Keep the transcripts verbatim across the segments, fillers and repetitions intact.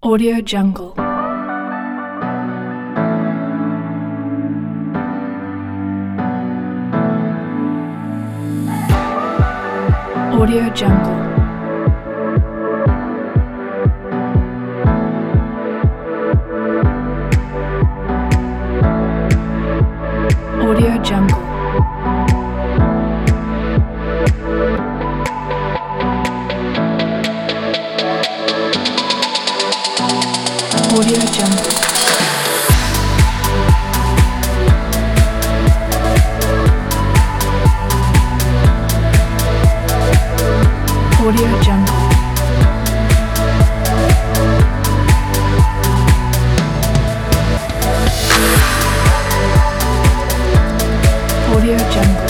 Audio Jungle. Audio Jungle. Audio Jungle. Audio Jungle. Audio Jungle. Audio Jungle.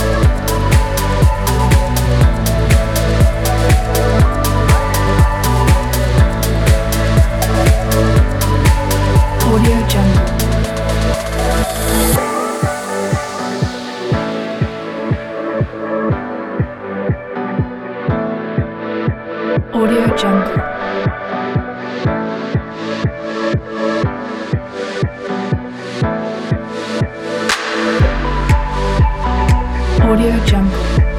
Audio Jungle. Audio Jungle. Audio Jungle.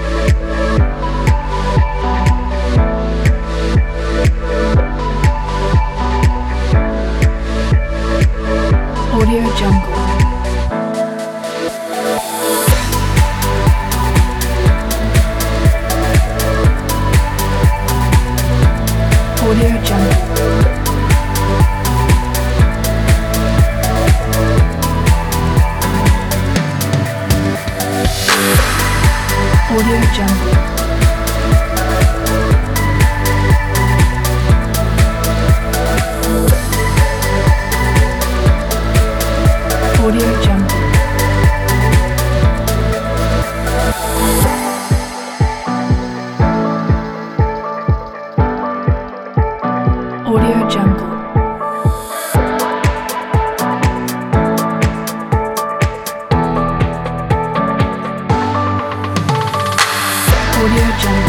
Audio Jungle. Audio Jungle. Audio Jungle. Audio Jungle. Audio Jungle. Audio Jungle.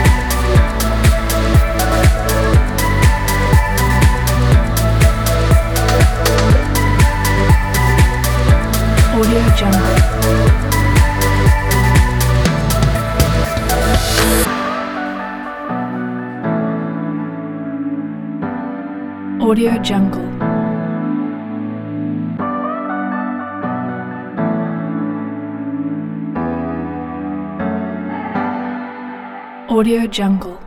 Audio Jungle. Audio Jungle. Audio Jungle.